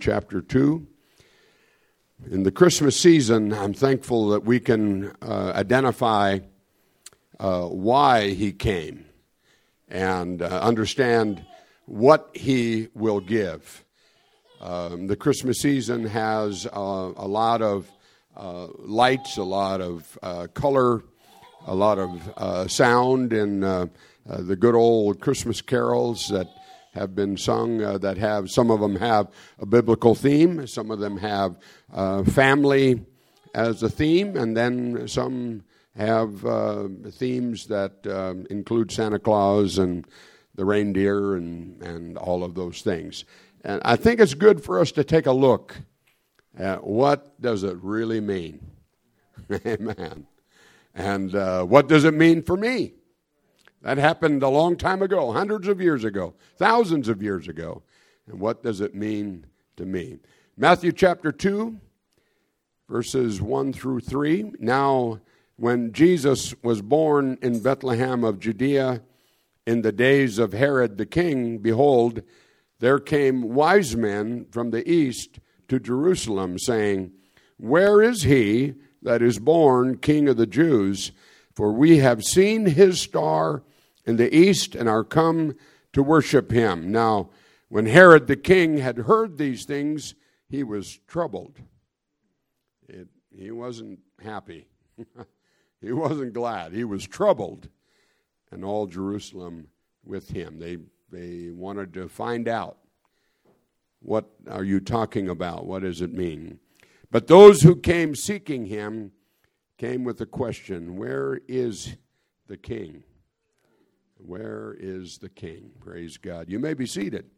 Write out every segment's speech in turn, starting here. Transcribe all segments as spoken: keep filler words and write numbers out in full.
chapter two. In the Christmas season, I'm thankful that we can uh, identify uh, why he came and uh, understand what he will give. Um, the Christmas season has uh, a lot of uh, lights, a lot of uh, color, a lot of uh, sound, and uh, uh, the good old Christmas carols that have been sung, uh, that have, some of them have a biblical theme, some of them have uh, family as a theme, and then some have uh, themes that um, include Santa Claus and the reindeer and, and all of those things. And I think it's good for us to take a look at what does it really mean. Amen. And uh, what does it mean for me? That happened a long time ago, hundreds of years ago, thousands of years ago. And what does it mean to me? Matthew chapter two, verses one through three. Now, when Jesus was born in Bethlehem of Judea in the days of Herod the king, behold, there came wise men from the east to Jerusalem, saying, Where is he that is born King of the Jews? For we have seen his star in the east and are come to worship him. Now, when Herod the king had heard these things, he was troubled. It, he wasn't happy. He wasn't glad. He was troubled. And all Jerusalem with him. They, they wanted to find out, what are you talking about? What does it mean? But those who came seeking him came with the question, where is the king? Where is the king? Praise God. You may be seated.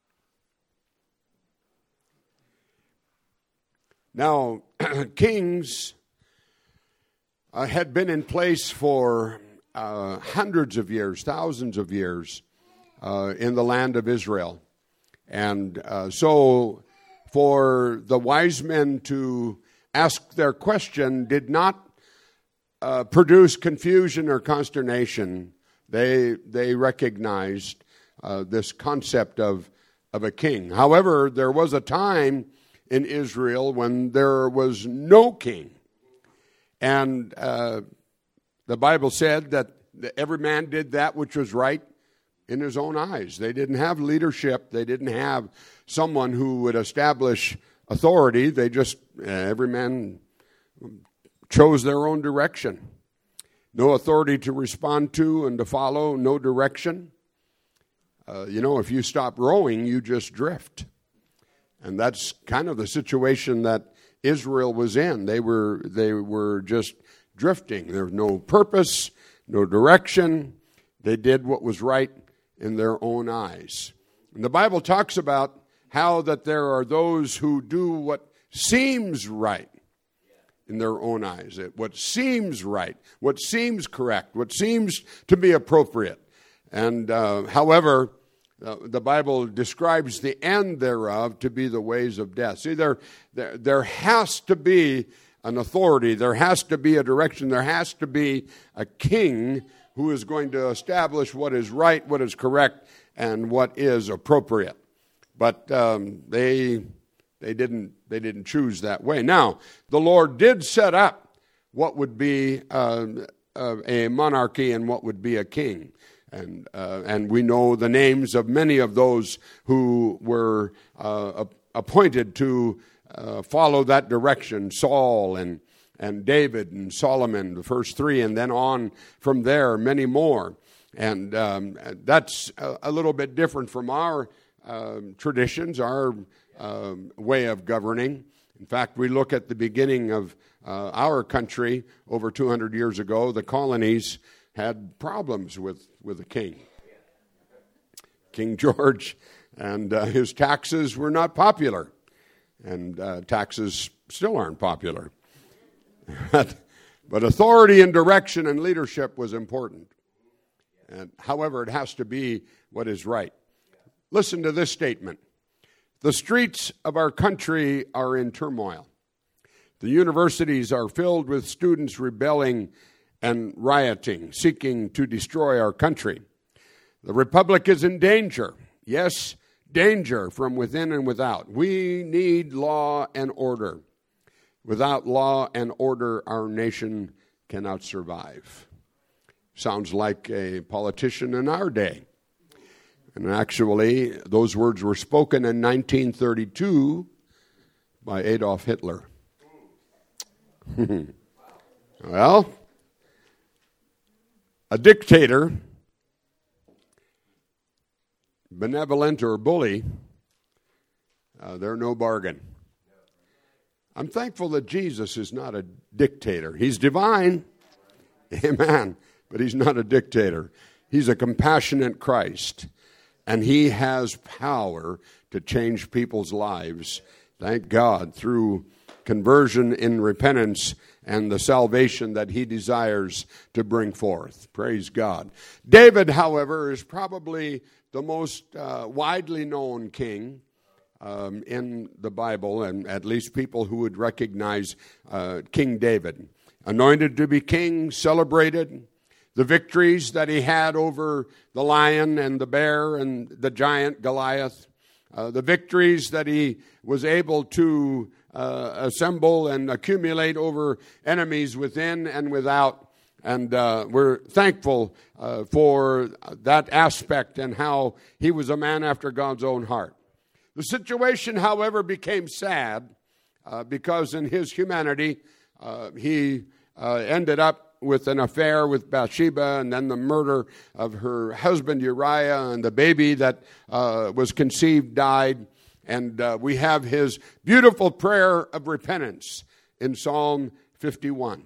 Now, kings uh, had been in place for uh, hundreds of years, thousands of years uh, in the land of Israel. And uh, so for the wise men to ask their question did not Uh, produce confusion or consternation. They they recognized uh, this concept of of a king. However, there was a time in Israel when there was no king, and uh, the Bible said that every man did that which was right in his own eyes. They didn't have leadership. They didn't have someone who would establish authority. They just uh, every man chose their own direction. No authority to respond to and to follow, no direction. Uh, you know, if you stop rowing, you just drift. And that's kind of the situation that Israel was in. They were they were just drifting. There was no purpose, no direction. They did what was right in their own eyes. And the Bible talks about how that there are those who do what seems right in their own eyes, what seems right, what seems correct, what seems to be appropriate. And uh, however, uh, the Bible describes the end thereof to be the ways of death. See, there, there, there has to be an authority, there has to be a direction, there has to be a king who is going to establish what is right, what is correct, and what is appropriate. But um, they... They didn't, they didn't choose that way. Now, the Lord did set up what would be uh, uh, a monarchy and what would be a king. And uh, and we know the names of many of those who were uh, appointed to uh, follow that direction. Saul and, and David and Solomon, the first three, and then on from there, many more. And um, that's a, a little bit different from our uh, traditions, our Um, way of governing. In fact, we look at the beginning of uh, our country over two hundred years ago. The colonies had problems with, with the king, King George, and uh, his taxes were not popular, and uh, taxes still aren't popular. but, but authority and direction and leadership was important. And however, it has to be what is right. Listen to this statement. The streets of our country are in turmoil. The universities are filled with students rebelling and rioting, seeking to destroy our country. The republic is in danger. Yes, danger from within and without. We need law and order. Without law and order, our nation cannot survive. Sounds like a politician in our day. And actually, those words were spoken in nineteen thirty-two by Adolf Hitler. Well, a dictator, benevolent or bully, uh, they're no bargain. I'm thankful that Jesus is not a dictator. He's divine, amen, but he's not a dictator. He's a compassionate Christ, and he has power to change people's lives, thank God, through conversion in repentance and the salvation that he desires to bring forth. Praise God. David, however, is probably the most uh, widely known king um, in the Bible, and at least people who would recognize uh, King David. Anointed to be king, celebrated. The victories that he had over the lion and the bear and the giant Goliath. Uh, the victories that he was able to uh, assemble and accumulate over enemies within and without. And uh, we're thankful uh, for that aspect and how he was a man after God's own heart. The situation, however, became sad uh, because in his humanity, uh, he uh, ended up with an affair with Bathsheba, and then the murder of her husband Uriah, and the baby that uh, was conceived died. And uh, we have his beautiful prayer of repentance in Psalm fifty-one.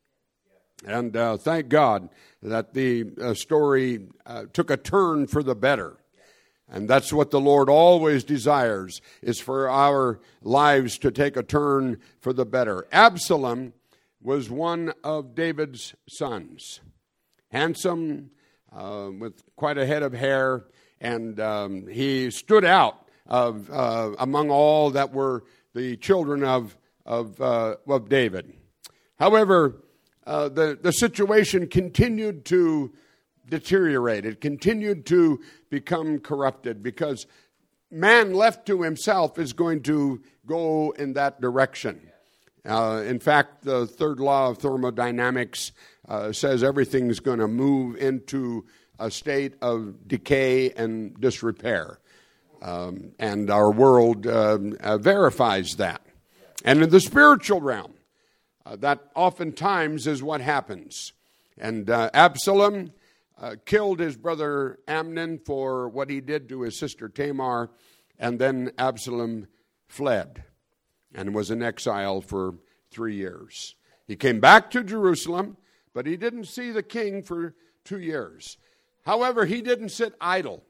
And uh, thank God that the uh, story uh, took a turn for the better. And that's what the Lord always desires, is for our lives to take a turn for the better. Absalom was one of David's sons. Handsome, uh, with quite a head of hair, and um, he stood out of uh, among all that were the children of of, uh, of David. However, uh, the, the situation continued to deteriorate. It continued to become corrupted because man left to himself is going to go in that direction. Uh, in fact, the third law of thermodynamics uh, says everything's going to move into a state of decay and disrepair. Um, and our world um, uh, verifies that. And in the spiritual realm, uh, that oftentimes is what happens. And uh, Absalom uh, killed his brother Amnon for what he did to his sister Tamar, and then Absalom fled and was in exile for three years. He came back to Jerusalem, but he didn't see the king for two years. However, he didn't sit idle.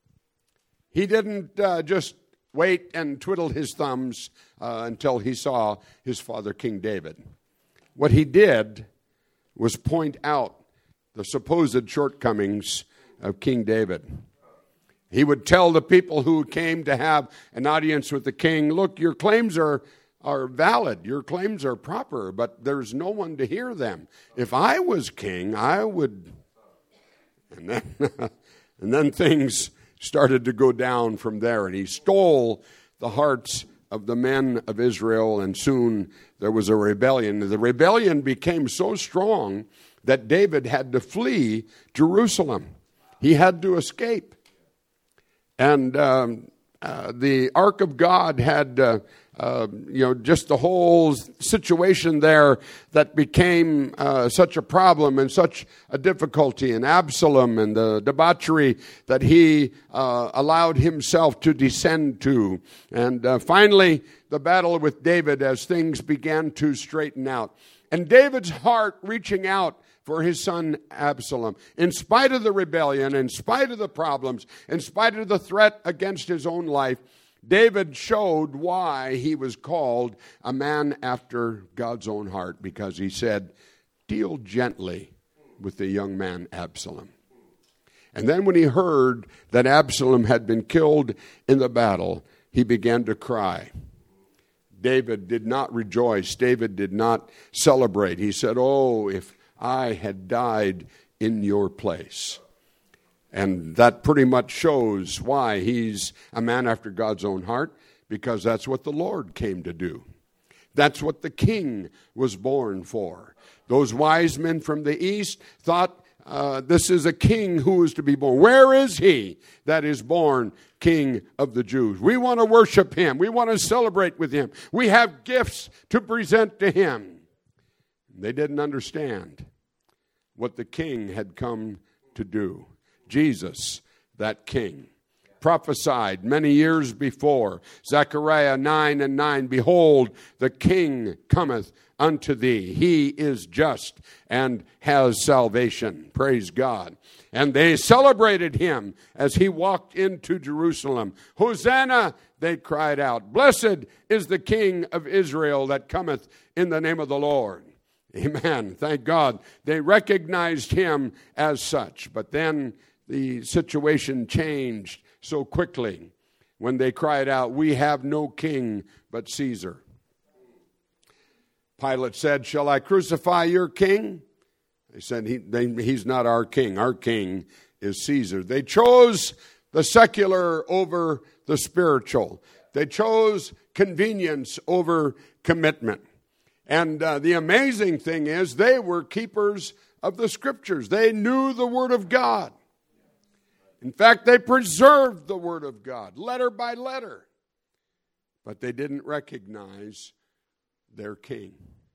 He didn't uh, just wait and twiddle his thumbs uh, until he saw his father, King David. What he did was point out the supposed shortcomings of King David. He would tell the people who came to have an audience with the king, look, your claims are, are valid, your claims are proper, but there's no one to hear them. If I was king, I would... And then, and then things started to go down from there, and he stole the hearts of the men of Israel, and soon there was a rebellion. The rebellion became so strong that David had to flee Jerusalem. He had to escape. And um, uh, the Ark of God had, uh, uh, you know, just the whole situation there that became uh, such a problem and such a difficulty. And Absalom and the debauchery that he uh, allowed himself to descend to. And uh, finally, the battle with David as things began to straighten out. And David's heart reaching out for his son Absalom. In spite of the rebellion, in spite of the problems, in spite of the threat against his own life, David showed why he was called a man after God's own heart, because he said, deal gently with the young man Absalom. And then when he heard that Absalom had been killed in the battle, he began to cry. David did not rejoice. David did not celebrate. He said, oh, if I had died in your place. And that pretty much shows why he's a man after God's own heart, because that's what the Lord came to do. That's what the king was born for. Those wise men from the east thought uh, this is a king who is to be born. Where is he that is born King of the Jews? We want to worship him. We want to celebrate with him. We have gifts to present to him. They didn't understand what the king had come to do. Jesus, that king, prophesied many years before. Zechariah nine and nine, behold, the king cometh unto thee. He is just and has salvation. Praise God. And they celebrated him as he walked into Jerusalem. Hosanna, they cried out. Blessed is the King of Israel that cometh in the name of the Lord. Amen. Thank God. They recognized him as such. But then the situation changed so quickly when they cried out, we have no king but Caesar. Pilate said, shall I crucify your king? They said, he, they, he's not our king. Our king is Caesar. They chose the secular over the spiritual. They chose convenience over commitment. And uh, the amazing thing is they were keepers of the scriptures. They knew the word of God. In fact, they preserved the word of God, letter by letter. But they didn't recognize their king.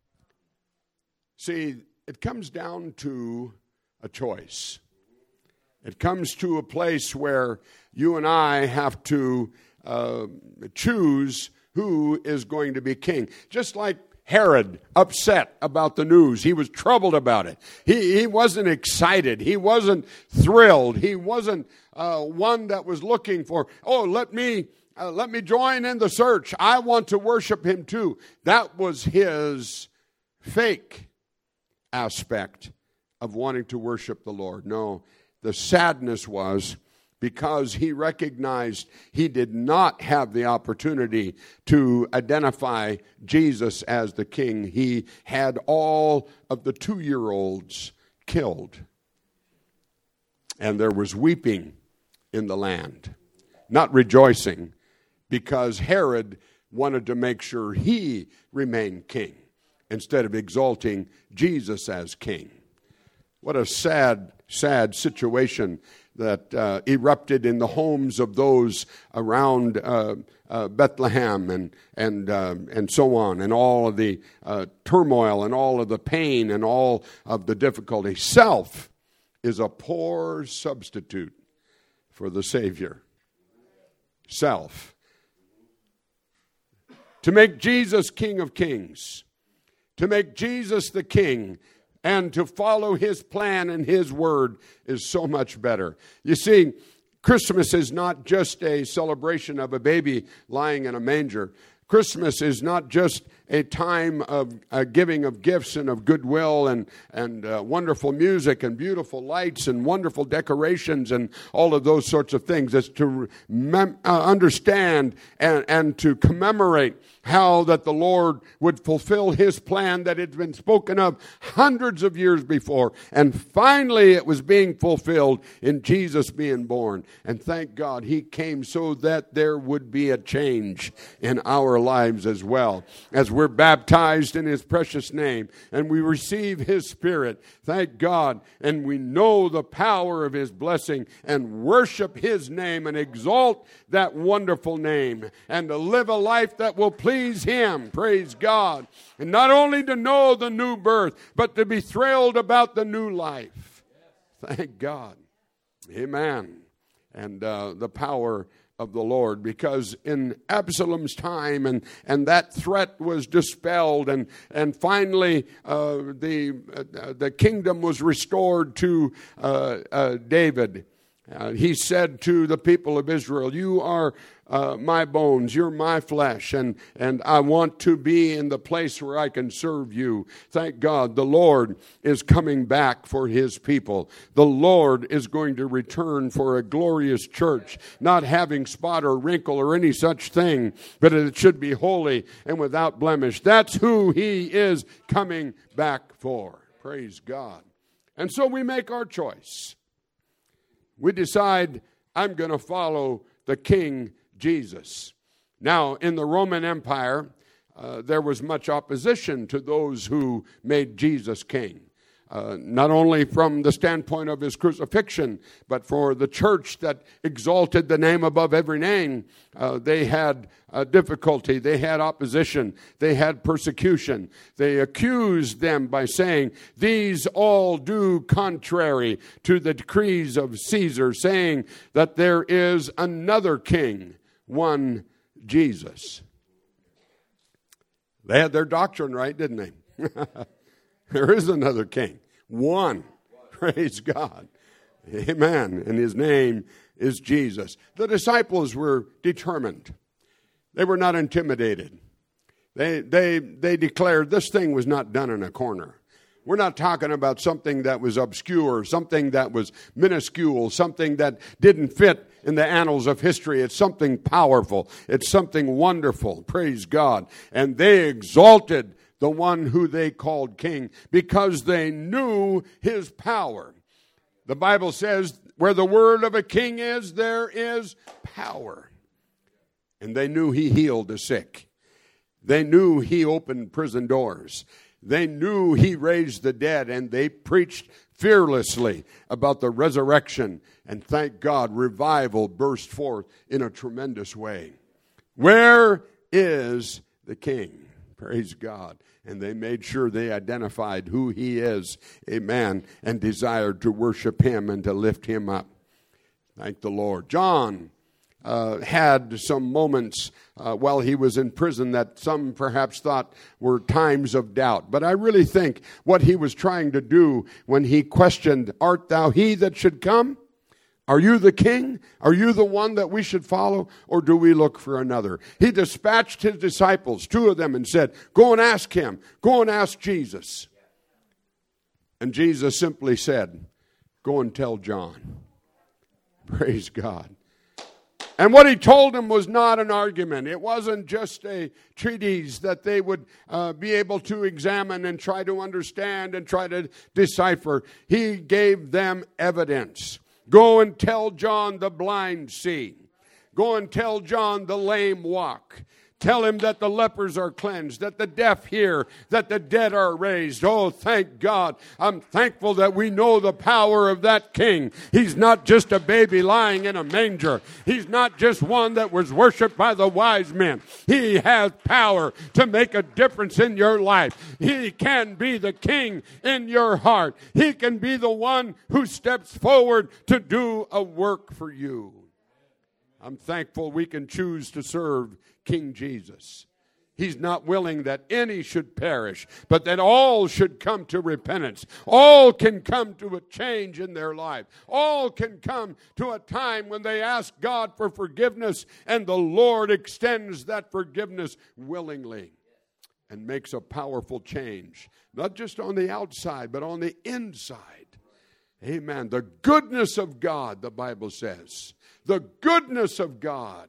See, it comes down to a choice. It comes to a place where you and I have to uh, choose who is going to be king. Just like Herod, upset about the news. He was troubled about it. He, he wasn't excited. He wasn't thrilled. He wasn't uh, one that was looking for, oh, let me uh, let me join in the search. I want to worship him too. That was his fake aspect of wanting to worship the Lord. No, the sadness was because he recognized he did not have the opportunity to identify Jesus as the king. He had all of the two-year-olds killed. And there was weeping in the land, not rejoicing, because Herod wanted to make sure he remained king instead of exalting Jesus as king. What a sad, sad situation that uh, erupted in the homes of those around uh, uh, Bethlehem and and uh, and so on, and all of the uh, turmoil and all of the pain and all of the difficulty. Self is a poor substitute for the Savior. Self. To make Jesus King of Kings, to make Jesus the King, and to follow his plan and his word is so much better. You see, Christmas is not just a celebration of a baby lying in a manger. Christmas is not just a time of uh, giving of gifts and of goodwill and, and uh, wonderful music and beautiful lights and wonderful decorations and all of those sorts of things. It's to mem- uh, understand and, and to commemorate how that the Lord would fulfill his plan that had been spoken of hundreds of years before. And finally it was being fulfilled in Jesus being born. And thank God he came so that there would be a change in our lives as well. As we're baptized in his precious name and we receive his Spirit, thank God, and we know the power of his blessing and worship his name and exalt that wonderful name and to live a life that will please him. Praise God. And not only to know the new birth, but to be thrilled about the new life. Thank God. Amen. And uh, the power of the Lord, because in Absalom's time and, and that threat was dispelled and, and finally uh, the, uh, the kingdom was restored to uh, uh, David. Uh, he said to the people of Israel, you are uh, my bones, you're my flesh, and, and I want to be in the place where I can serve you. Thank God the Lord is coming back for his people. The Lord is going to return for a glorious church, not having spot or wrinkle or any such thing, but it should be holy and without blemish. That's who he is coming back for. Praise God. And so we make our choice. We decide, I'm going to follow the King Jesus. Now, in the Roman Empire, uh, there was much opposition to those who made Jesus king. Uh, not only from the standpoint of his crucifixion, but for the church that exalted the name above every name. Uh, they had uh, difficulty. They had opposition. They had persecution. They accused them by saying, these all do contrary to the decrees of Caesar, saying that there is another king, one Jesus. They had their doctrine right, didn't they? There is another king. One. Praise God. Amen. And his name is Jesus. The disciples were determined. They were not intimidated. They, they, they declared this thing was not done in a corner. We're not talking about something that was obscure, something that was minuscule, something that didn't fit in the annals of history. It's something powerful. It's something wonderful. Praise God. And they exalted the one who they called king because they knew his power. The Bible says, where the word of a king is, there is power. And they knew he healed the sick. They knew he opened prison doors. They knew he raised the dead, and they preached fearlessly about the resurrection. And thank God, revival burst forth in a tremendous way. Where is the king? Praise God. And they made sure they identified who he is, amen, and desired to worship him and to lift him up. Thank the Lord. John uh, had some moments uh, while he was in prison that some perhaps thought were times of doubt. But I really think what he was trying to do when he questioned, art thou he that should come? Are you the king? Are you the one that we should follow? Or do we look for another? He dispatched his disciples, two of them, and said, go and ask him. Go and ask Jesus. And Jesus simply said, go and tell John. Praise God. And what he told them was not an argument. It wasn't just a treatise that they would uh, be able to examine and try to understand and try to decipher. He gave them evidence. Go and tell John the blind see. Go and tell John the lame walk. Tell him that the lepers are cleansed, that the deaf hear, that the dead are raised. Oh, thank God. I'm thankful that we know the power of that king. He's not just a baby lying in a manger. He's not just one that was worshiped by the wise men. He has power to make a difference in your life. He can be the king in your heart. He can be the one who steps forward to do a work for you. I'm thankful we can choose to serve King Jesus. He's not willing that any should perish, but that all should come to repentance. All can come to a change in their life. All can come to a time when they ask God for forgiveness, and the Lord extends that forgiveness willingly and makes a powerful change, not just on the outside, but on the inside. Amen. The goodness of God, the Bible says, the goodness of God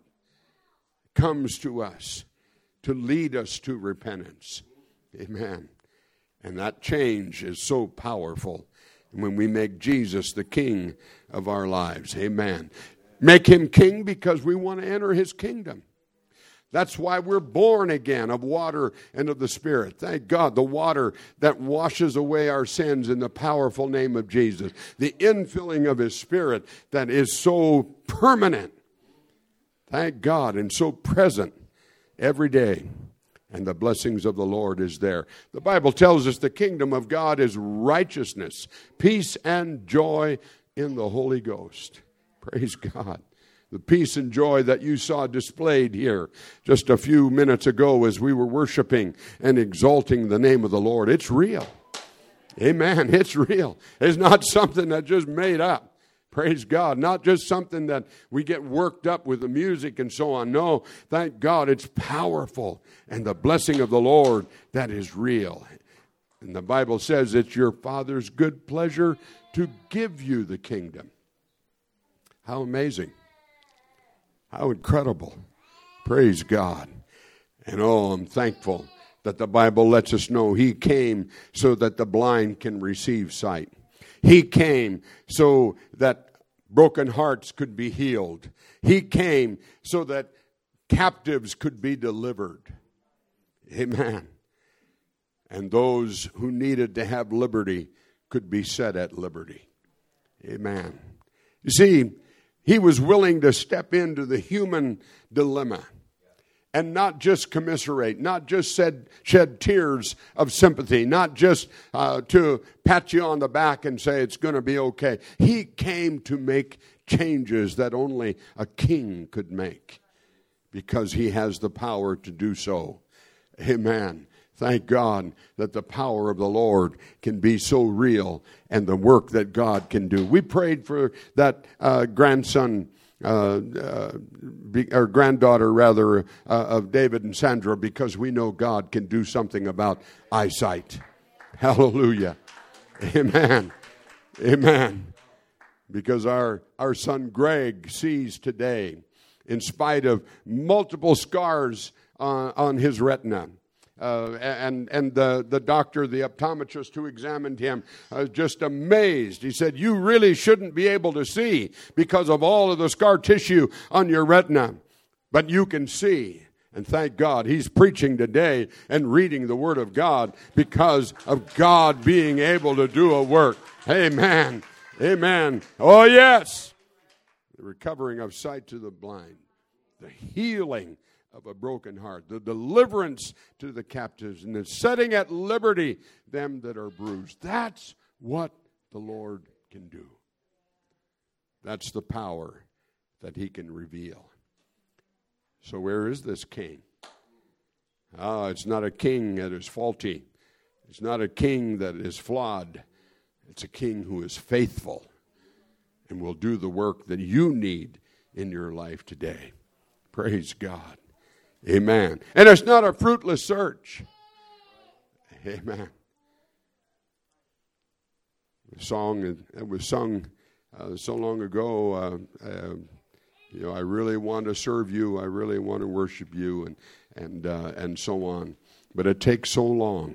comes to us to lead us to repentance. Amen. And that change is so powerful when we make Jesus the king of our lives. Amen. Make him king because we want to enter his kingdom. That's why we're born again of water and of the Spirit. Thank God, the water that washes away our sins in the powerful name of Jesus. The infilling of his Spirit that is so permanent. Thank God, and so present every day. And the blessings of the Lord is there. The Bible tells us the kingdom of God is righteousness, peace, and joy in the Holy Ghost. Praise God. The peace and joy that you saw displayed here just a few minutes ago as we were worshiping and exalting the name of the Lord. It's real. Amen. It's real. It's not something that's just made up. Praise God. Not just something that we get worked up with the music and so on. No, thank God it's powerful. And the blessing of the Lord, that is real. And the Bible says it's your Father's good pleasure to give you the kingdom. How amazing. How incredible. Praise God. And oh, I'm thankful that the Bible lets us know he came so that the blind can receive sight. He came so that broken hearts could be healed. He came so that captives could be delivered. Amen. And those who needed to have liberty could be set at liberty. Amen. You see, he was willing to step into the human dilemma and not just commiserate, not just shed, shed tears of sympathy, not just uh, to pat you on the back and say it's going to be okay. He came to make changes that only a king could make because he has the power to do so. Amen. Thank God that the power of the Lord can be so real and the work that God can do. We prayed for that uh, grandson, uh, uh, be, or granddaughter rather, uh, of David and Sandra because we know God can do something about eyesight. Hallelujah. Amen. Amen. Because our, our son Greg sees today in spite of multiple scars uh, on his retina. Uh, and and the, the doctor, the optometrist who examined him, was just amazed. He said, you really shouldn't be able to see because of all of the scar tissue on your retina. But you can see. And thank God he's preaching today and reading the Word of God because of God being able to do a work. Amen. Amen. Oh, yes. The recovering of sight to the blind. The healing of a broken heart, the deliverance to the captives, and the setting at liberty them that are bruised. That's what the Lord can do. That's the power that he can reveal. So where is this king? Ah, it's not a king that is faulty. It's not a king that is flawed. It's a king who is faithful and will do the work that you need in your life today. Praise God. Amen. And it's not a fruitless search. Amen. The song that was sung uh, so long ago, uh, uh, you know, I really want to serve you. I really want to worship you, and and uh, and so on. But it takes so long.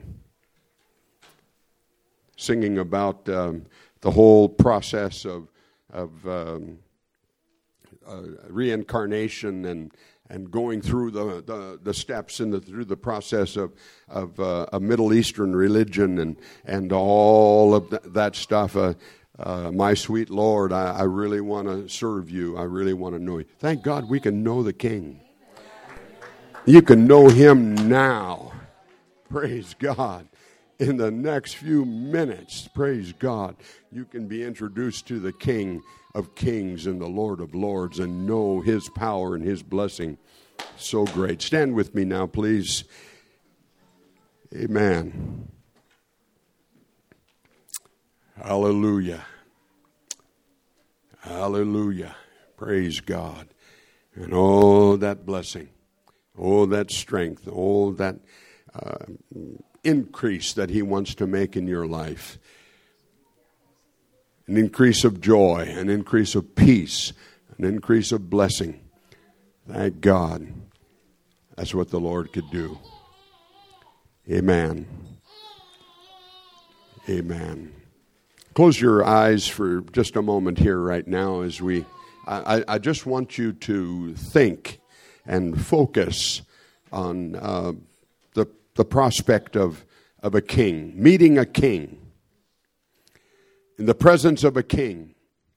Singing about um, the whole process of of um, uh, reincarnation and. And going through the, the, the steps and the, through the process of of uh, a Middle Eastern religion and and all of th- that stuff. Uh, uh, my sweet Lord, I, I really want to serve you. I really want to know you. Thank God we can know the King. You can know him now. Praise God. In the next few minutes, praise God, you can be introduced to the King of Kings and the Lord of Lords and know his power and his blessing. So great. Stand with me now, please. Amen. Hallelujah. Hallelujah. Praise God. And oh, that blessing. Oh, that strength. Oh, that uh, increase that he wants to make in your life. An increase of joy, an increase of peace, an increase of blessing. Thank God. That's what the Lord could do. Amen. Amen. Close your eyes for just a moment here right now as we, I, I just want you to think and focus on uh, the, the prospect of, of a king, meeting a king. In the presence of a king,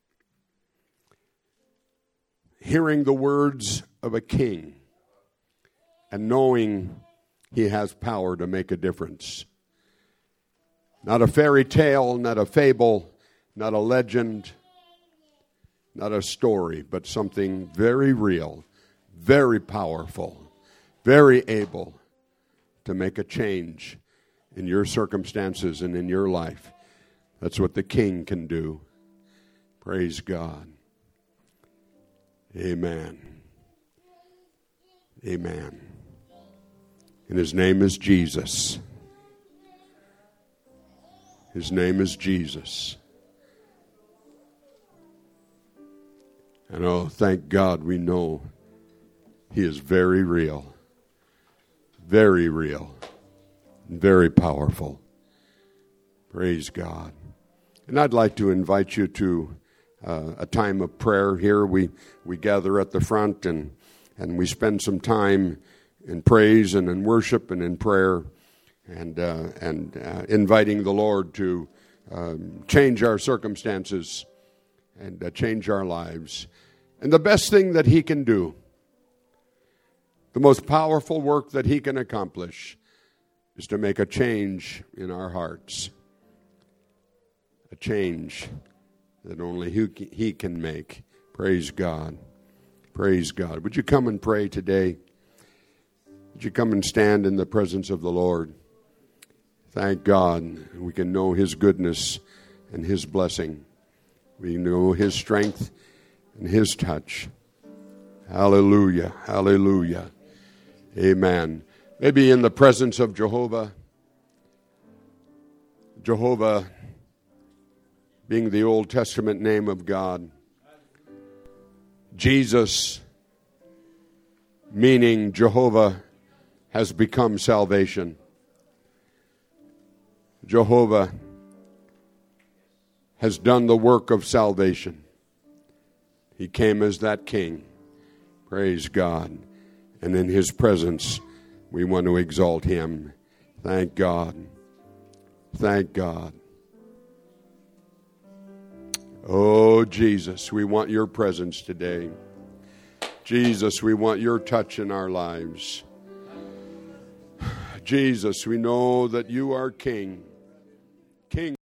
hearing the words of a king, and knowing he has power to make a difference. Not a fairy tale, not a fable, not a legend, not a story, but something very real, very powerful, very able to make a change in your circumstances and in your life. That's what the King can do. Praise God. Amen. Amen. And his name is Jesus. His name is Jesus. And oh, thank God we know he is very real. Very real. Very powerful. Praise God. And I'd like to invite you to uh, a time of prayer here. We we gather at the front and and we spend some time in praise and in worship and in prayer, and uh, and uh, inviting the Lord to um, change our circumstances and uh, change our lives. And the best thing that He can do, the most powerful work that He can accomplish, is to make a change in our hearts. A change that only He can make. Praise God. Praise God. Would you come and pray today? Would you come and stand in the presence of the Lord? Thank God we can know His goodness and His blessing. We know His strength and His touch. Hallelujah. Hallelujah. Amen. Maybe in the presence of Jehovah, Jehovah being the Old Testament name of God, Jesus meaning Jehovah has become salvation. Jehovah has done the work of salvation. He came as that King. Praise God. And in His presence, we want to exalt Him. Thank God. Thank God. Oh, Jesus, we want Your presence today. Jesus, we want Your touch in our lives. Jesus, we know that You are King. King.